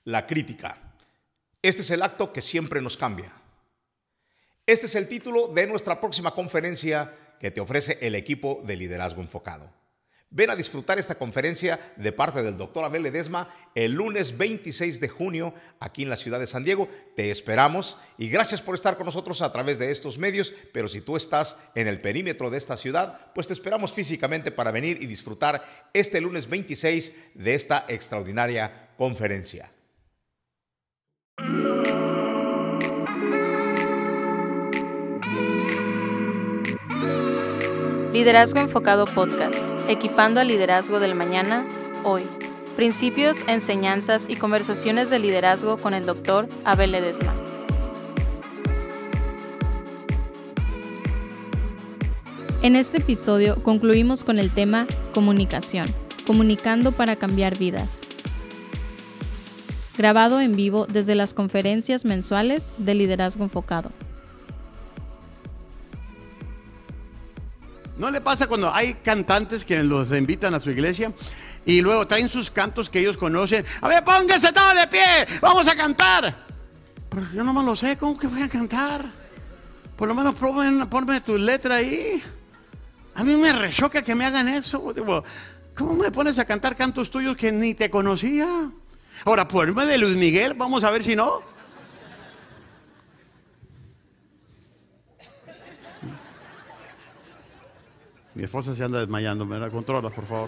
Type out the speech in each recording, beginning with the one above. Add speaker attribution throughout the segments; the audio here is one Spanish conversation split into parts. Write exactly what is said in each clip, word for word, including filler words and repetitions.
Speaker 1: La crítica. Este es el acto que siempre nos cambia. Este es el título de nuestra próxima conferencia que te ofrece el equipo de Liderazgo Enfocado. Ven a disfrutar esta conferencia de parte del doctor Abel Ledesma el lunes veintiséis de junio aquí en la ciudad de San Diego. Te esperamos y gracias por estar con nosotros a través de estos medios, pero si tú estás en el perímetro de esta ciudad, pues te esperamos físicamente para venir y disfrutar este lunes veintiséis de esta extraordinaria conferencia.
Speaker 2: Liderazgo Enfocado Podcast, equipando al liderazgo del mañana, hoy. Principios, enseñanzas y conversaciones de liderazgo con el doctor Abel Ledesma. En este episodio concluimos con el tema comunicación, comunicando para cambiar vidas. Grabado en vivo desde las conferencias mensuales de Liderazgo Enfocado.
Speaker 3: ¿No le pasa cuando hay cantantes que los invitan a su iglesia y luego traen sus cantos que ellos conocen? A ver, póngase todo de pie, vamos a cantar. Pero yo no me lo sé, ¿cómo que voy a cantar? Por lo menos ponme, ponme tu letra ahí. A mí me rechoca que me hagan eso. Digo, ¿cómo me pones a cantar cantos tuyos que ni te conocía? Ahora, ponme de Luis Miguel, vamos a ver si no. Mi esposa se anda desmayando, me la controlas, por favor.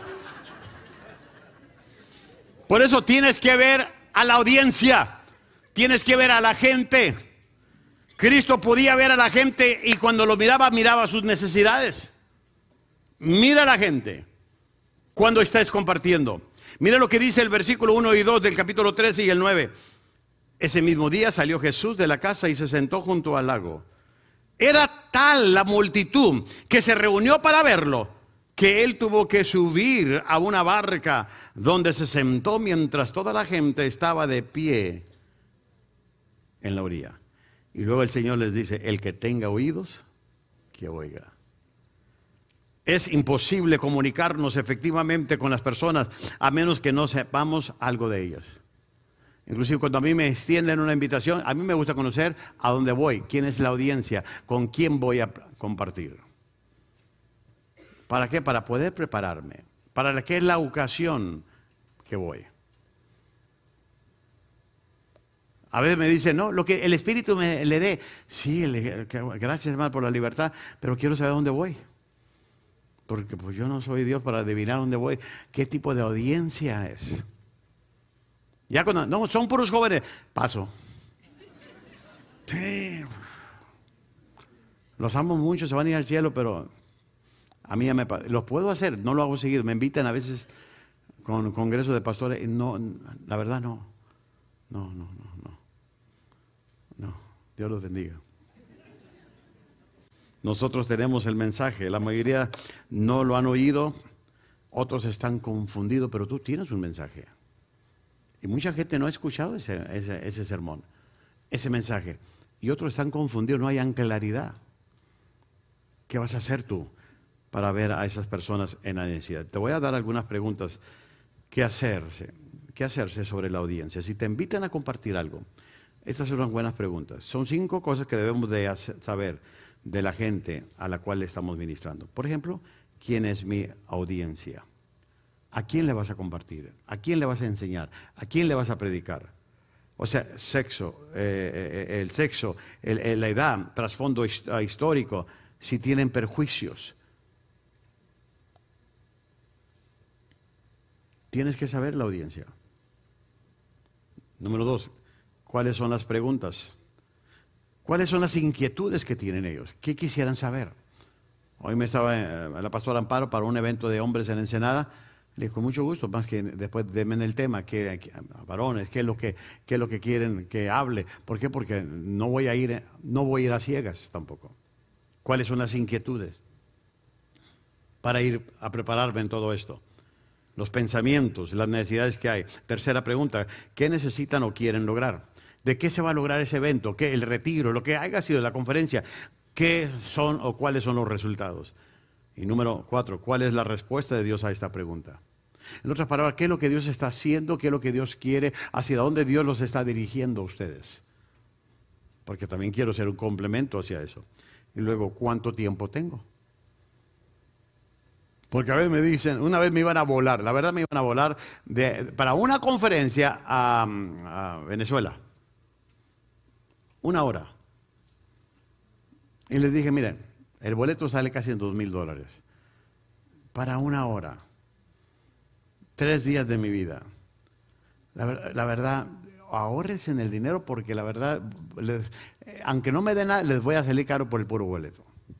Speaker 3: Por eso tienes que ver a la audiencia, tienes que ver a la gente. Cristo podía ver a la gente y cuando lo miraba, miraba sus necesidades. Mira a la gente cuando estés compartiendo. Mira lo que dice el versículo uno y dos del capítulo trece y el nueve. Ese mismo día salió Jesús de la casa y se sentó junto al lago. Era tal la multitud que se reunió para verlo, que él tuvo que subir a una barca donde se sentó mientras toda la gente estaba de pie en la orilla. Y luego el Señor les dice, el que tenga oídos, que oiga. Es imposible comunicarnos efectivamente con las personas a menos que no sepamos algo de ellas. Inclusive cuando a mí me extienden una invitación, a mí me gusta conocer a dónde voy, quién es la audiencia, con quién voy a compartir. ¿Para qué? Para poder prepararme. ¿Para qué es la ocasión que voy? A veces me dicen, no, lo que el Espíritu me le dé. Sí, le, gracias hermano por la libertad, pero quiero saber dónde voy. Porque pues yo no soy Dios para adivinar dónde voy. ¿Qué tipo de audiencia es? Ya cuando, no, son puros jóvenes, paso. Sí. Los amo mucho, se van a ir al cielo, pero a mí ya me pasa. Los puedo hacer, no lo hago seguido. Me invitan a veces con congresos de pastores y no, la verdad no. No, no, no, no. No, Dios los bendiga. Nosotros tenemos el mensaje, la mayoría no lo han oído, otros están confundidos, pero tú tienes un mensaje. Y mucha gente no ha escuchado ese, ese, ese sermón, ese mensaje. Y otros están confundidos, no hay claridad. ¿Qué vas a hacer tú para ver a esas personas en la necesidad? Te voy a dar algunas preguntas. ¿Qué hacerse? ¿Qué hacerse sobre la audiencia? Si te invitan a compartir algo, estas son unas buenas preguntas. Son cinco cosas que debemos de hacer, saber de la gente a la cual le estamos ministrando. Por ejemplo, ¿quién es mi audiencia? ¿A quién le vas a compartir? ¿A quién le vas a enseñar? ¿A quién le vas a predicar? O sea, sexo, eh, eh, el sexo, el, el, la edad, trasfondo histórico, si tienen perjuicios. Tienes que saber la audiencia. Número dos, ¿cuáles son las preguntas? ¿Cuáles son las inquietudes que tienen ellos? ¿Qué quisieran saber? Hoy me estaba eh, la pastora Amparo para un evento de hombres en Ensenada. Le digo, con mucho gusto, más que después denme el tema, que, que varones, qué es lo que, qué es lo que quieren que hable. ¿Por qué? Porque no voy a ir, no voy a ir a ciegas tampoco. ¿Cuáles son las inquietudes? Para ir a prepararme en todo esto. Los pensamientos, las necesidades que hay. Tercera pregunta, ¿qué necesitan o quieren lograr? ¿De qué se va a lograr ese evento? ¿Qué? El retiro, lo que haya sido la conferencia. ¿Qué son o cuáles son los resultados? Y número cuatro, ¿cuál es la respuesta de Dios a esta pregunta? En otras palabras, ¿qué es lo que Dios está haciendo? ¿Qué es lo que Dios quiere? ¿Hacia dónde Dios los está dirigiendo a ustedes? Porque también quiero ser un complemento hacia eso. Y luego, ¿cuánto tiempo tengo? Porque a veces me dicen, una vez me iban a volar, la verdad me iban a volar de, para una conferencia a, a Venezuela. Una hora. Y les dije, miren, el boleto sale casi en dos mil dólares. Para una hora. Tres días de mi vida. La, la verdad, ahórrense en el dinero porque la verdad, les, aunque no me den nada, les voy a salir caro por el puro boleto.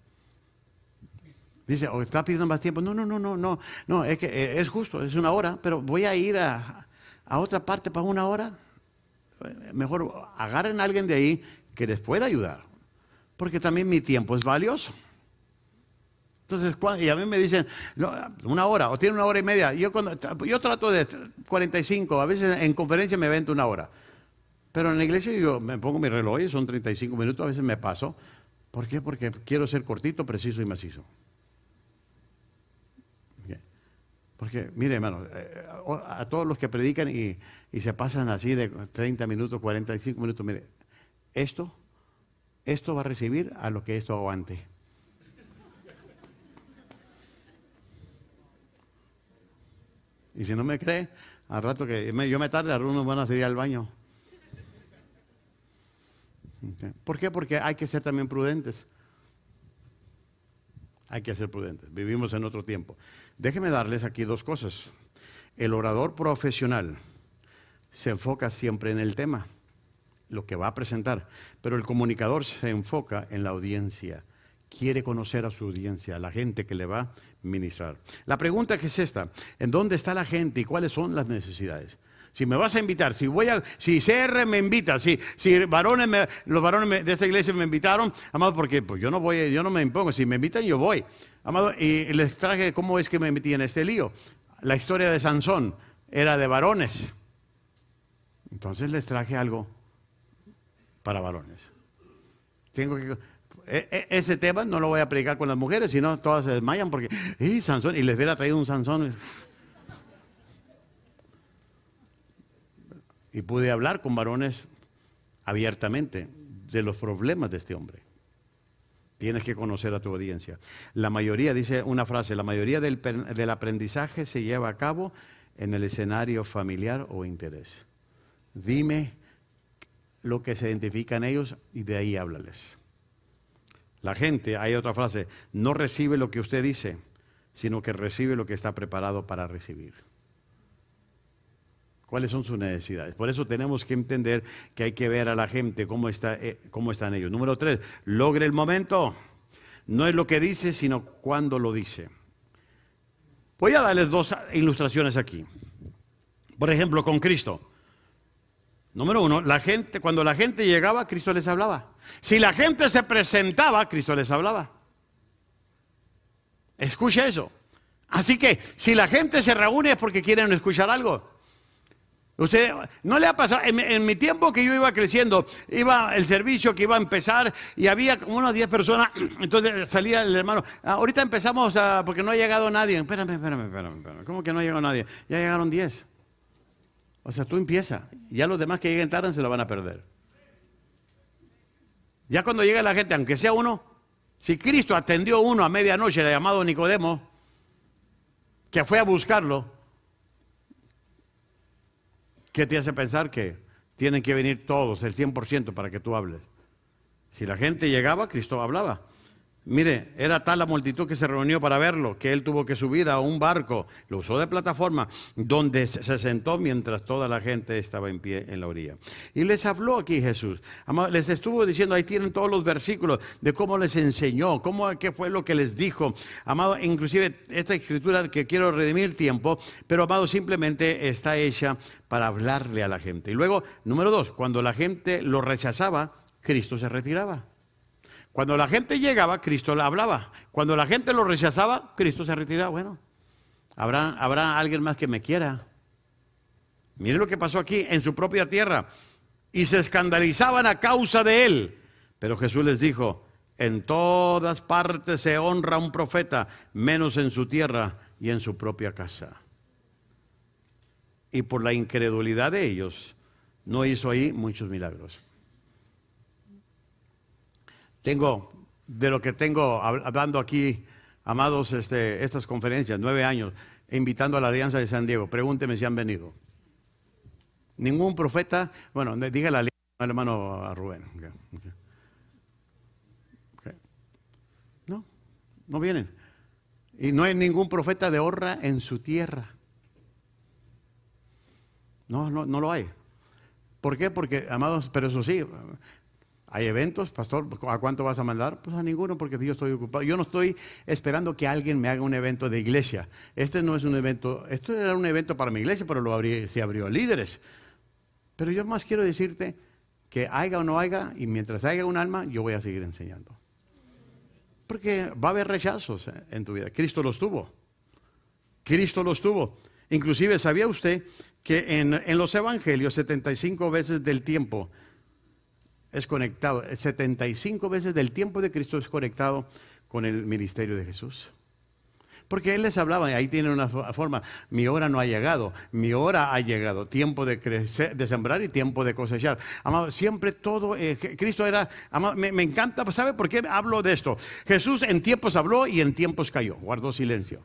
Speaker 3: Dice, ¿o está pidiendo más tiempo? No, no, no, no, no, no, es que eh, es justo, es una hora, pero voy a ir a, a otra parte para una hora. Mejor agarren a alguien de ahí que les pueda ayudar, porque también mi tiempo es valioso. Entonces, y a mí me dicen, no, una hora, o tiene una hora y media. Yo, cuando, yo trato de cuarenta y cinco, a veces en conferencia me avento una hora. Pero en la iglesia yo me pongo mi reloj y son treinta y cinco minutos, a veces me paso. ¿Por qué? Porque quiero ser cortito, preciso y macizo. Porque, mire, hermano, a todos los que predican y, y se pasan así de treinta minutos, cuarenta y cinco minutos, mire, esto, esto va a recibir a lo que esto aguante. Y si no me cree, al rato que me, yo me tarde, algunos van a salir al baño. Okay. ¿Por qué? Porque hay que ser también prudentes. Hay que ser prudentes. Vivimos en otro tiempo. Déjenme darles aquí dos cosas. El orador profesional se enfoca siempre en el tema, lo que va a presentar, pero el comunicador se enfoca en la audiencia. Quiere conocer a su audiencia, a la gente que le va a ministrar. La pregunta que es esta: ¿en dónde está la gente y cuáles son las necesidades? Si me vas a invitar, si voy a, si C R me invita, si, si varones me, los varones me, de esta iglesia me invitaron, amado, porque pues yo no voy, yo no me impongo, si me invitan yo voy, amado, y les traje cómo es que me metí en este lío. La historia de Sansón era de varones, entonces les traje algo para varones. Tengo que, e, e, ese tema no lo voy a predicar con las mujeres, sino todas se desmayan porque, y Sansón, y les hubiera traído un Sansón. Y pude hablar con varones abiertamente de los problemas de este hombre. Tienes que conocer a tu audiencia. La mayoría, dice una frase, la mayoría del, del aprendizaje se lleva a cabo en el escenario familiar o interés. Dime lo que se identifica en ellos y de ahí háblales. La gente, hay otra frase, no recibe lo que usted dice, sino que recibe lo que está preparado para recibir. ¿Cuáles son sus necesidades? Por eso tenemos que entender que hay que ver a la gente cómo está, eh, cómo están ellos. Número tres, logre el momento. No es lo que dice, sino cuándo lo dice. Voy a darles dos ilustraciones aquí. Por ejemplo, con Cristo. Número uno, la gente, cuando la gente llegaba, Cristo les hablaba. Si la gente se presentaba, Cristo les hablaba. Escucha eso. Así que, si la gente se reúne es porque quieren escuchar algo. Usted, ¿no le ha pasado? En, en mi tiempo que yo iba creciendo, iba el servicio que iba a empezar y había como unas diez personas, entonces salía el hermano, ah, ahorita empezamos a, porque no ha llegado nadie. Espérame, espérame, espérame, espérame. ¿Cómo que no ha llegado nadie? Ya llegaron diez. O sea, tú empiezas, ya los demás que lleguen tarde se lo van a perder. Ya cuando llega la gente, aunque sea uno, si Cristo atendió uno a medianoche, el llamado Nicodemo, que fue a buscarlo, ¿qué te hace pensar que tienen que venir todos, el cien por ciento, para que tú hables? Si la gente llegaba, Cristo hablaba. Mire, era tal la multitud que se reunió para verlo, que él tuvo que subir a un barco, lo usó de plataforma, donde se sentó mientras toda la gente estaba en pie en la orilla. Y les habló aquí Jesús. Les estuvo diciendo, ahí tienen todos los versículos de cómo les enseñó, cómo, qué fue lo que les dijo. Amado, inclusive esta escritura que quiero redimir tiempo, pero amado, simplemente está hecha para hablarle a la gente. Y luego, número dos, cuando la gente lo rechazaba, Cristo se retiraba. Cuando la gente llegaba, Cristo le hablaba. Cuando la gente lo rechazaba, Cristo se retiraba. Bueno, habrá, habrá alguien más que me quiera. Miren lo que pasó aquí en su propia tierra. Y se escandalizaban a causa de él. Pero Jesús les dijo, en todas partes se honra a un profeta, menos en su tierra y en su propia casa. y por la incredulidad de ellos, no hizo ahí muchos milagros. Tengo, de lo que tengo hablando aquí, amados, este, estas conferencias, nueve años, invitando a la Alianza de San Diego. Pregúnteme si han venido. Ningún profeta, bueno, dígale al hermano a Rubén. Okay, okay. Okay. No, no vienen. Y no hay ningún profeta de honra en su tierra. No, no, no lo hay. ¿Por qué? Porque, amados, pero eso sí, hay eventos, pastor, ¿a cuánto vas a mandar? Pues a ninguno, porque yo estoy ocupado. Yo no estoy esperando que alguien me haga un evento de iglesia. Este no es un evento, esto era un evento para mi iglesia, pero lo abrí, se abrió a líderes. Pero yo más quiero decirte que haya o no haya, y mientras haya un alma, yo voy a seguir enseñando. Porque va a haber rechazos en tu vida. Cristo los tuvo. Cristo los tuvo. Inclusive, ¿sabía usted que en, en los evangelios setenta y cinco veces del tiempo es conectado, setenta y cinco veces del tiempo de Cristo es conectado con el ministerio de Jesús? Porque Él les hablaba, y ahí tienen una forma, mi hora no ha llegado, mi hora ha llegado, tiempo de crecer, de sembrar y tiempo de cosechar. Amado, siempre todo, eh, Cristo era, amado, me, me encanta, ¿sabe por qué hablo de esto? Jesús en tiempos habló y en tiempos cayó, guardó silencio.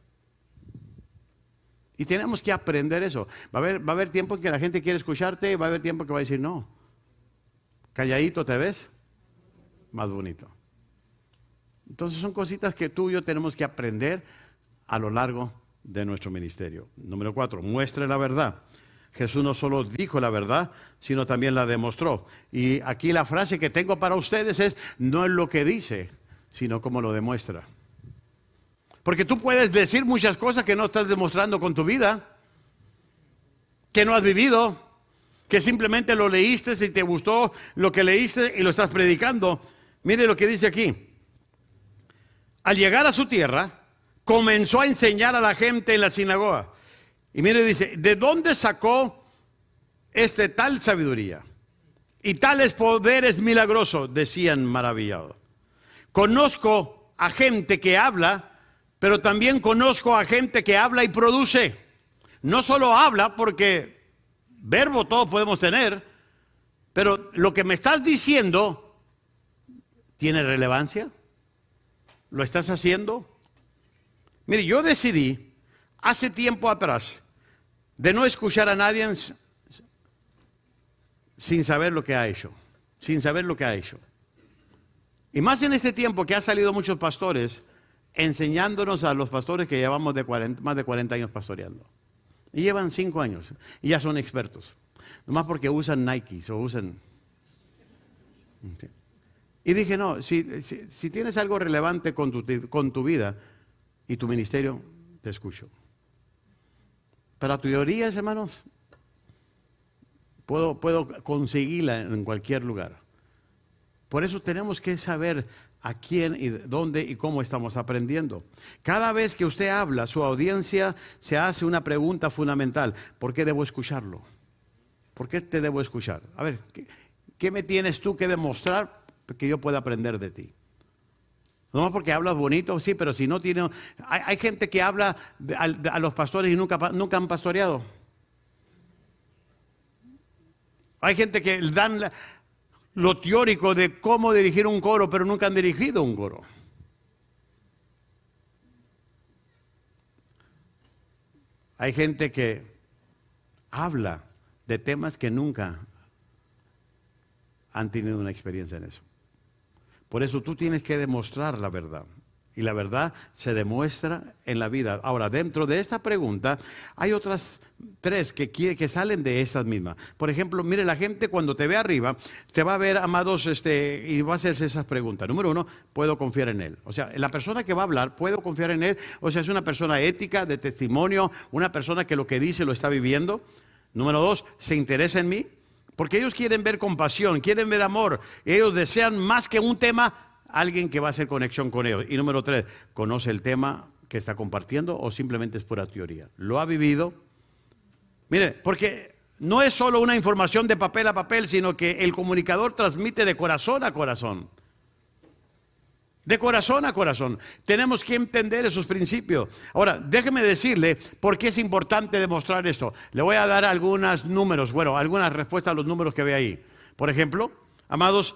Speaker 3: Y tenemos que aprender eso. Va a haber, va a haber tiempo en que la gente quiere escucharte, va a haber tiempo que va a decir no. Calladito te ves, más bonito. Entonces son cositas que tú y yo tenemos que aprender a lo largo de nuestro ministerio. Número cuatro, muestre la verdad. Jesús no solo dijo la verdad, sino también la demostró. Y aquí la frase que tengo para ustedes es, no es lo que dice, sino cómo lo demuestra. Porque tú puedes decir muchas cosas que no estás demostrando con tu vida, que no has vivido, que simplemente lo leíste y te gustó lo que leíste y lo estás predicando. Mire lo que dice aquí. Al llegar a su tierra, comenzó a enseñar a la gente en la sinagoga. Y mire, dice, ¿de dónde sacó este tal sabiduría? Y tales poderes milagrosos, decían maravillados. Conozco a gente que habla, pero también conozco a gente que habla y produce. No solo habla, porque verbo todos podemos tener, pero lo que me estás diciendo, ¿tiene relevancia? ¿Lo estás haciendo? Mire, yo decidí hace tiempo atrás de no escuchar a nadie sin saber lo que ha hecho, sin saber lo que ha hecho. Y más en este tiempo que han salido muchos pastores enseñándonos a los pastores que llevamos de cuarenta, más de cuarenta años pastoreando. Y llevan cinco años y ya son expertos. Nomás porque usan Nikes o usan... Okay. Y dije, no, si, si, si tienes algo relevante con tu, con tu vida y tu ministerio, te escucho. Pero teorías, hermanos, puedo, puedo conseguirla en cualquier lugar. Por eso tenemos que saber a quién y dónde y cómo estamos aprendiendo. Cada vez que usted habla, su audiencia se hace una pregunta fundamental. ¿Por qué debo escucharlo? ¿Por qué te debo escuchar? A ver, ¿qué, qué me tienes tú que demostrar que yo pueda aprender de ti? No más porque hablas bonito, sí, pero si no tiene... Hay, hay gente que habla de, a, de, a los pastores y nunca, nunca han pastoreado. Hay gente que dan la, lo teórico de cómo dirigir un coro, pero nunca han dirigido un coro. Hay gente que habla de temas que nunca han tenido una experiencia en eso. Por eso tú tienes que demostrar la verdad. Y la verdad se demuestra en la vida. Ahora, dentro de esta pregunta, hay otras tres que, que salen de estas mismas. Por ejemplo, mire, la gente cuando te ve arriba, te va a ver, amados, este, y va a hacerse esas preguntas. Número uno, ¿puedo confiar en él? O sea, la persona que va a hablar, ¿puedo confiar en él? O sea, es una persona ética, de testimonio, una persona que lo que dice lo está viviendo. Número dos, ¿se interesa en mí? Porque ellos quieren ver compasión, quieren ver amor. Ellos desean más que un tema, alguien que va a hacer conexión con ellos. Y número tres, ¿conoce el tema que está compartiendo o simplemente es pura teoría? ¿Lo ha vivido? Mire, porque no es solo una información de papel a papel, sino que el comunicador transmite de corazón a corazón. De corazón a corazón. Tenemos que entender esos principios. Ahora, déjeme decirle por qué es importante demostrar esto. Le voy a dar algunos números, bueno, algunas respuestas a los números que ve ahí. Por ejemplo, amados,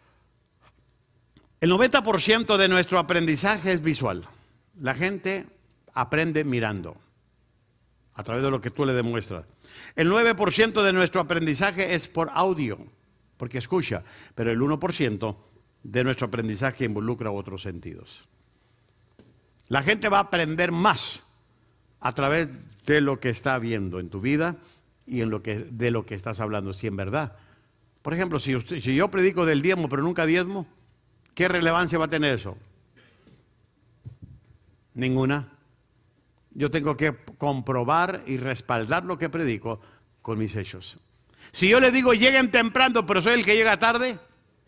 Speaker 3: el noventa por ciento de nuestro aprendizaje es visual. La gente aprende mirando, a través de lo que tú le demuestras. El nueve por ciento de nuestro aprendizaje es por audio, porque escucha, pero el uno por ciento de nuestro aprendizaje involucra otros sentidos. La gente va a aprender más a través de lo que está viendo en tu vida y en lo que, de lo que estás hablando, si en verdad. Por ejemplo, si, usted, si yo predico del diezmo pero nunca diezmo, ¿qué relevancia va a tener eso? Ninguna. Yo tengo que comprobar y respaldar lo que predico con mis hechos. Si yo le digo lleguen temprano pero soy el que llega tarde,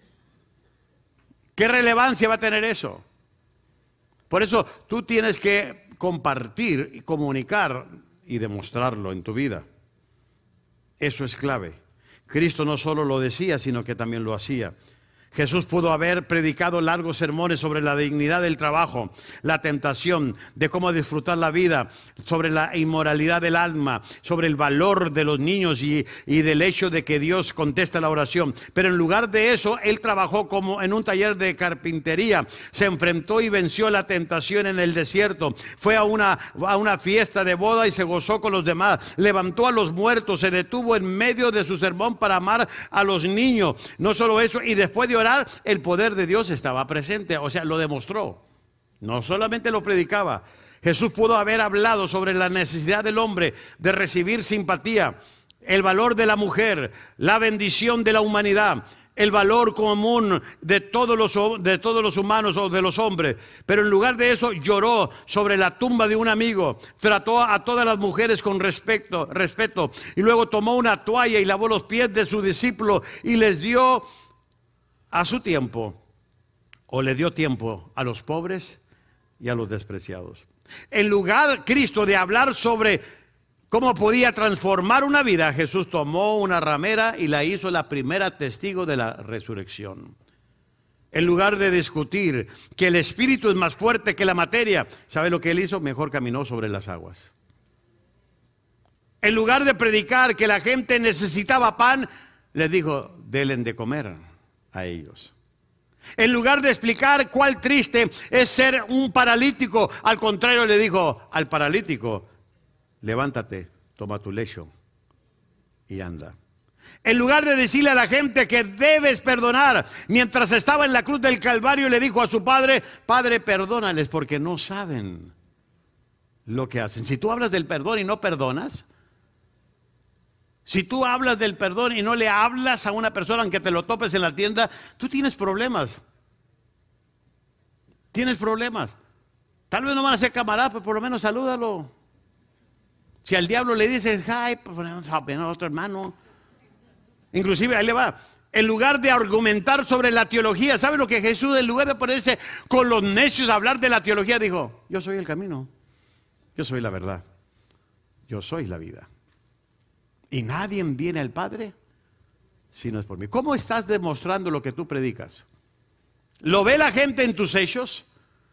Speaker 3: ¿qué relevancia va a tener eso? Por eso tú tienes que compartir y comunicar y demostrarlo en tu vida. Eso es clave. Cristo no solo lo decía, sino que también lo hacía. Jesús pudo haber predicado largos sermones sobre la dignidad del trabajo, la tentación, de cómo disfrutar la vida, sobre la inmoralidad del alma, sobre el valor de los niños y, y del hecho de que Dios contesta la oración. Pero en lugar de eso, Él trabajó como en un taller de carpintería, se enfrentó y venció la tentación en el desierto, fue a una, a una fiesta de boda y se gozó con los demás, levantó a los muertos, se detuvo en medio de su sermón para amar a los niños. No solo eso, y después de orar, el poder de Dios estaba presente, o sea, lo demostró. No solamente lo predicaba. Jesús pudo haber hablado sobre la necesidad del hombre de recibir simpatía, el valor de la mujer, la bendición de la humanidad, el valor común de todos los, de todos los humanos o de los hombres. Pero en lugar de eso lloró sobre la tumba de un amigo, trató a todas las mujeres con respeto, respeto y luego tomó una toalla y lavó los pies de su discípulo y les dio a su tiempo, o le dio tiempo a los pobres y a los despreciados. En lugar, Cristo, de hablar sobre cómo podía transformar una vida, Jesús tomó una ramera y la hizo la primera testigo de la resurrección. En lugar de discutir que el espíritu es más fuerte que la materia, ¿sabe lo que él hizo? Mejor caminó sobre las aguas. En lugar de predicar que la gente necesitaba pan, les dijo, denle de comer a ellos. En lugar de explicar cuál triste es ser un paralítico, al contrario le dijo al paralítico, levántate, toma tu lecho y anda. En lugar de decirle a la gente que debes perdonar, mientras estaba en la cruz del Calvario le dijo a su padre, Padre, perdónales porque no saben lo que hacen. Si tú hablas del perdón y no perdonas, si tú hablas del perdón y no le hablas a una persona aunque te lo topes en la tienda, tú tienes problemas. Tienes problemas. Tal vez no van a ser camaradas, pero por lo menos salúdalo. Si al diablo le dices, ay, pues ponemos a otro hermano. Inclusive, ahí le va. En lugar de argumentar sobre la teología, ¿sabe lo que Jesús, en lugar de ponerse con los necios a hablar de la teología, dijo, yo soy el camino, yo soy la verdad, yo soy la vida. Y nadie viene al Padre si no es por mí. ¿Cómo estás demostrando lo que tú predicas? ¿Lo ve la gente en tus hechos?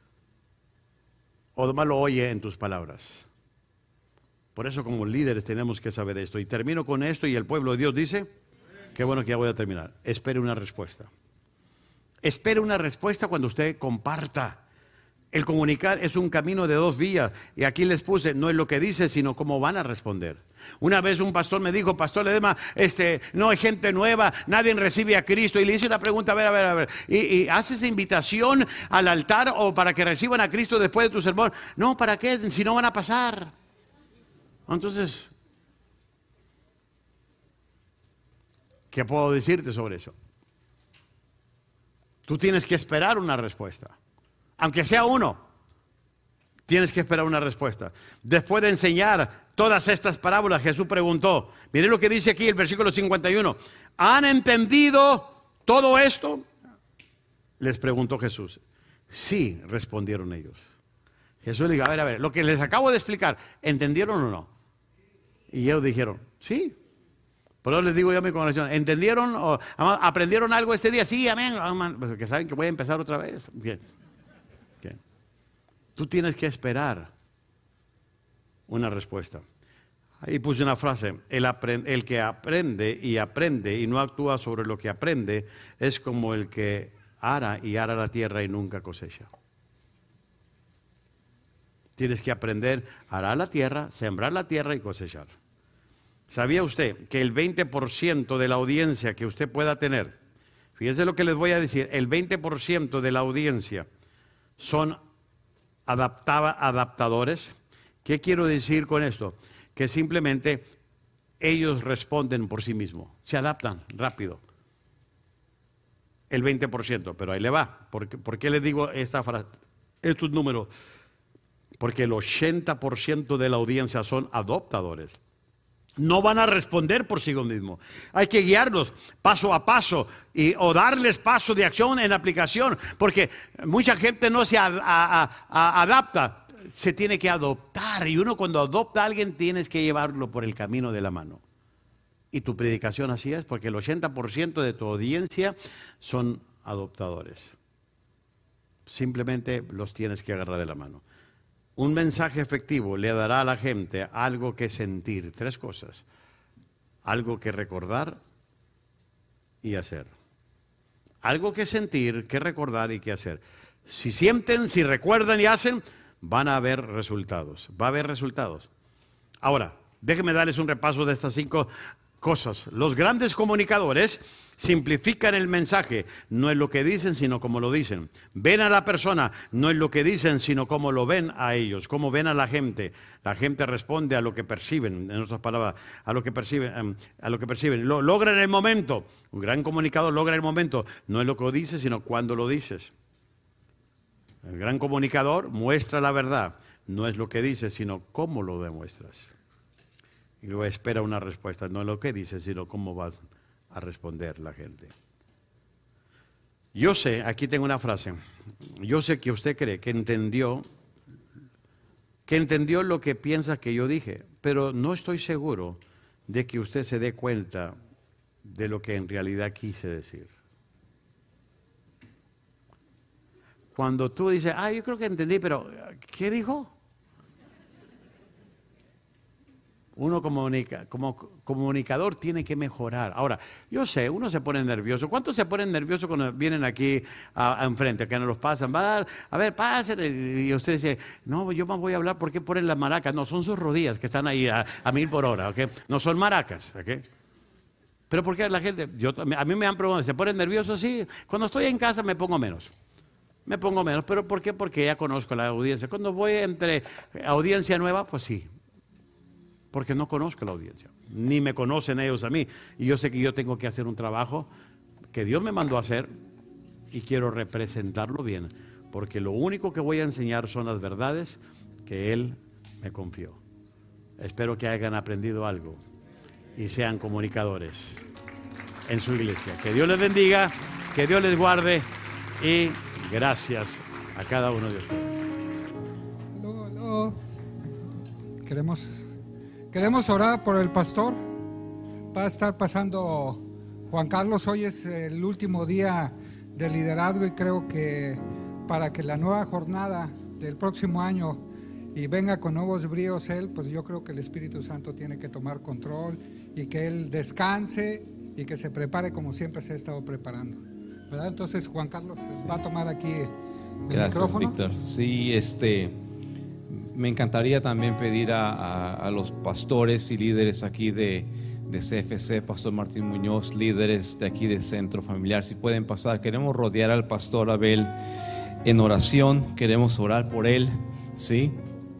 Speaker 3: ¿O nomás lo oye en tus palabras? Por eso como líderes tenemos que saber esto. Y termino con esto y el pueblo de Dios dice, qué bueno que ya voy a terminar. Espere una respuesta. Espere una respuesta cuando usted comparta. El comunicar es un camino de dos vías. Y aquí les puse, no es lo que dice, sino cómo van a responder. Una vez un pastor me dijo, Pastor Ledesma, este, no hay gente nueva, nadie recibe a Cristo. Y le hice una pregunta, a ver, a ver, a ver. ¿Y, y haces invitación al altar o para que reciban a Cristo después de tu sermón? No, ¿para qué? Si no van a pasar. Entonces, ¿qué puedo decirte sobre eso? Tú tienes que esperar una respuesta. Aunque sea uno, tienes que esperar una respuesta. Después de enseñar todas estas parábolas, Jesús preguntó, miren lo que dice aquí el versículo cincuenta y uno. ¿Han entendido todo esto? Les preguntó Jesús. Sí, respondieron ellos. Jesús le dijo, a ver, a ver, lo que les acabo de explicar, ¿entendieron o no? Y ellos dijeron, sí. Por eso les digo yo a mi congregación, ¿entendieron o aprendieron algo este día? Sí, amén. Porque saben que voy a empezar otra vez. Bien. Tú tienes que esperar una respuesta. Ahí puse una frase, el, el que aprende y aprende y no actúa sobre lo que aprende es como el que ara y ara la tierra y nunca cosecha. Tienes que aprender a arar la tierra, sembrar la tierra y cosechar. ¿Sabía usted que el veinte por ciento de la audiencia que usted pueda tener, fíjense lo que les voy a decir, el veinte por ciento de la audiencia son adaptaba, adaptadores? ¿Qué quiero decir con esto? Que simplemente ellos responden por sí mismos, se adaptan rápido. El veinte por ciento, pero ahí le va. ¿Por qué, por qué les digo esta frase, estos números? Porque el ochenta por ciento de la audiencia son adoptadores. No van a responder por sí mismos. Hay que guiarlos paso a paso y, o darles paso de acción en aplicación, porque mucha gente no se a, a, a, adapta, se tiene que adoptar, y uno cuando adopta a alguien tienes que llevarlo por el camino de la mano. Y tu predicación así es, porque el ochenta por ciento de tu audiencia son adoptadores. Simplemente los tienes que agarrar de la mano. Un mensaje efectivo le dará a la gente algo que sentir, tres cosas, algo que recordar y hacer. Algo que sentir, que recordar y que hacer. Si sienten, si recuerdan y hacen, van a haber resultados, va a haber resultados. Ahora, déjenme darles un repaso de estas cinco cosas. Los grandes comunicadores simplifican el mensaje, no es lo que dicen, sino como lo dicen. Ven a la persona, no es lo que dicen, sino como lo ven a ellos, cómo ven a la gente. La gente responde a lo que perciben, en otras palabras, a lo que perciben, a lo que perciben. Lo, logran el momento. Un gran comunicador logra el momento, no es lo que dices, sino cuando lo dices. El gran comunicador muestra la verdad, no es lo que dices, sino cómo lo demuestras. Y luego espera una respuesta, no es lo que dices, sino cómo vas a responder la gente. Yo sé, aquí tengo una frase, yo sé que usted cree que entendió, que entendió lo que piensa que yo dije, pero no estoy seguro de que usted se dé cuenta de lo que en realidad quise decir. Cuando tú dices, ah, yo creo que entendí, pero ¿qué dijo? Uno comunica, como comunicador tiene que mejorar. Ahora, yo sé, uno se pone nervioso. ¿Cuántos se ponen nerviosos cuando vienen aquí a, a enfrente, que nos los pasan? Va a dar, a ver, pásenle. Y usted dice, no, yo más voy a hablar, ¿por qué ponen las maracas? No, son sus rodillas que están ahí a, a mil por hora, ¿ok? No son maracas, ¿ok? Pero ¿por qué la gente? Yo, a mí me han preguntado, ¿se ponen nerviosos? Sí, cuando estoy en casa me pongo menos. Me pongo menos, ¿pero por qué? Porque ya conozco la audiencia. Cuando voy entre audiencia nueva, pues sí. Porque no conozco la audiencia, ni me conocen ellos a mí. Y yo sé que yo tengo que hacer un trabajo que Dios me mandó a hacer y quiero representarlo bien. Porque lo único que voy a enseñar son las verdades que Él me confió. Espero que hayan aprendido algo y sean comunicadores en su iglesia. Que Dios les bendiga, que Dios les guarde y gracias a cada uno de ustedes.
Speaker 4: Luego, luego, queremos... Queremos orar por el pastor. Va a estar pasando Juan Carlos. Hoy es el último día de liderazgo y creo que para que la nueva jornada del próximo año y venga con nuevos bríos él, pues yo creo que el Espíritu Santo tiene que tomar control y que él descanse y que se prepare como siempre se ha estado preparando, ¿verdad? Entonces Juan Carlos sí. va a tomar aquí el
Speaker 5: Gracias,
Speaker 4: micrófono.
Speaker 5: Víctor. Sí, este... me encantaría también pedir a, a, a los pastores y líderes aquí de, de C F C, Pastor Martín Muñoz, líderes de aquí de Centro Familiar, si pueden pasar. Queremos rodear al pastor Abel en oración, queremos orar por él, ¿sí?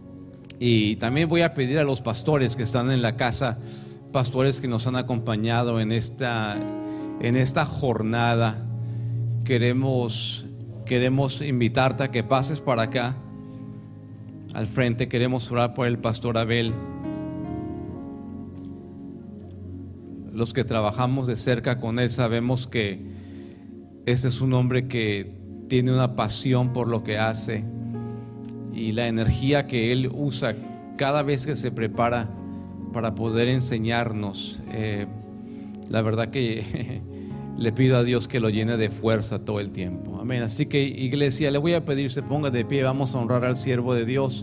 Speaker 5: Y también voy a pedir a los pastores que están en la casa, pastores que nos han acompañado en esta, en esta jornada, queremos, queremos invitarte a que pases para acá al frente. Queremos orar por el pastor Abel. Los que trabajamos de cerca con él sabemos que este es un hombre que tiene una pasión por lo que hace y la energía que él usa cada vez que se prepara para poder enseñarnos. Eh, la verdad que le pido a Dios que lo llene de fuerza todo el tiempo. Amén. Así que, iglesia, le voy a pedir que se ponga de pie. Vamos a honrar al siervo de Dios.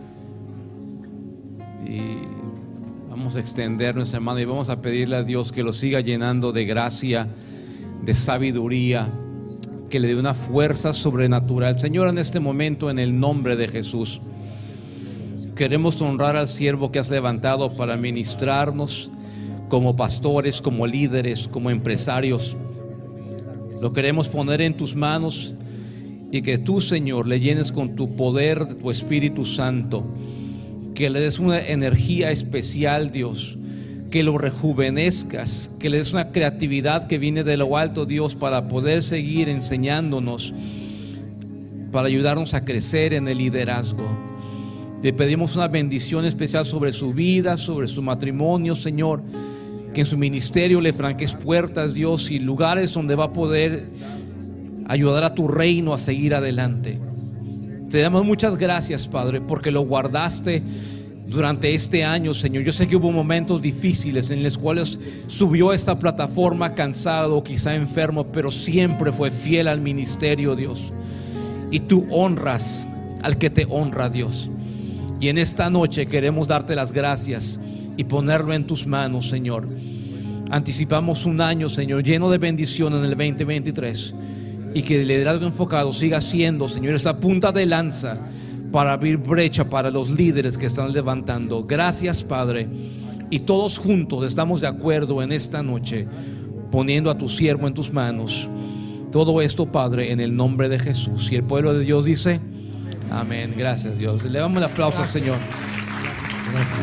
Speaker 5: Y vamos a extender nuestra mano y vamos a pedirle a Dios que lo siga llenando de gracia, de sabiduría, que le dé una fuerza sobrenatural. Señor, en este momento, en el nombre de Jesús, queremos honrar al siervo que has levantado para ministrarnos como pastores, como líderes, como empresarios. Lo queremos poner en tus manos y que tú, Señor, le llenes con tu poder de tu Espíritu Santo, que le des una energía especial, Dios, que lo rejuvenezcas, que le des una creatividad que viene de lo alto, Dios, para poder seguir enseñándonos, para ayudarnos a crecer en el liderazgo. Le pedimos una bendición especial sobre su vida, sobre su matrimonio, Señor, que en su ministerio le franques puertas, Dios, y lugares donde va a poder ayudar a tu reino a seguir adelante. Te damos muchas gracias, Padre, porque lo guardaste durante este año, Señor. Yo sé que hubo momentos difíciles en los cuales subió a esta plataforma cansado, quizá enfermo, pero siempre fue fiel al ministerio, Dios. Y tú honras al que te honra, Dios. Y en esta noche queremos darte las gracias y ponerlo en tus manos, Señor. Anticipamos un año, Señor, lleno de bendición en el veinte veintitrés. Y que el liderazgo enfocado siga siendo, Señor, esa punta de lanza para abrir brecha para los líderes que están levantando. Gracias, Padre. Y todos juntos estamos de acuerdo en esta noche, poniendo a tu siervo en tus manos. Todo esto, Padre, en el nombre de Jesús. Y el pueblo de Dios dice: amén. Gracias, Dios. Le damos el aplauso al Señor. Gracias.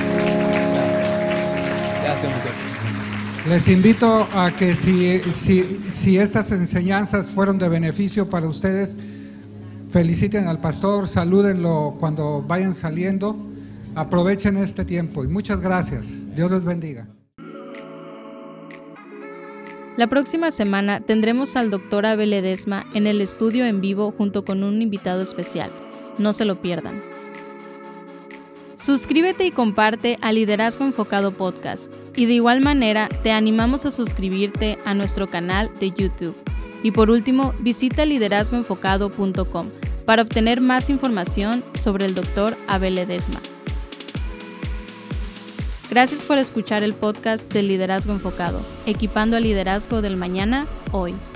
Speaker 5: Gracias. Gracias, mujer.
Speaker 4: Les invito a que si, si, si estas enseñanzas fueron de beneficio para ustedes, feliciten al pastor, salúdenlo cuando vayan saliendo, aprovechen este tiempo y muchas gracias. Dios les bendiga.
Speaker 2: La próxima semana tendremos al doctor Abel Ledesma en el estudio en vivo junto con un invitado especial. No se lo pierdan. Suscríbete y comparte a Liderazgo Enfocado Podcast. Y de igual manera, te animamos a suscribirte a nuestro canal de YouTube. Y por último, visita liderazgo enfocado punto com para obtener más información sobre el doctor Abel Ledesma. Gracias por escuchar el podcast de Liderazgo Enfocado, equipando al liderazgo del mañana, hoy.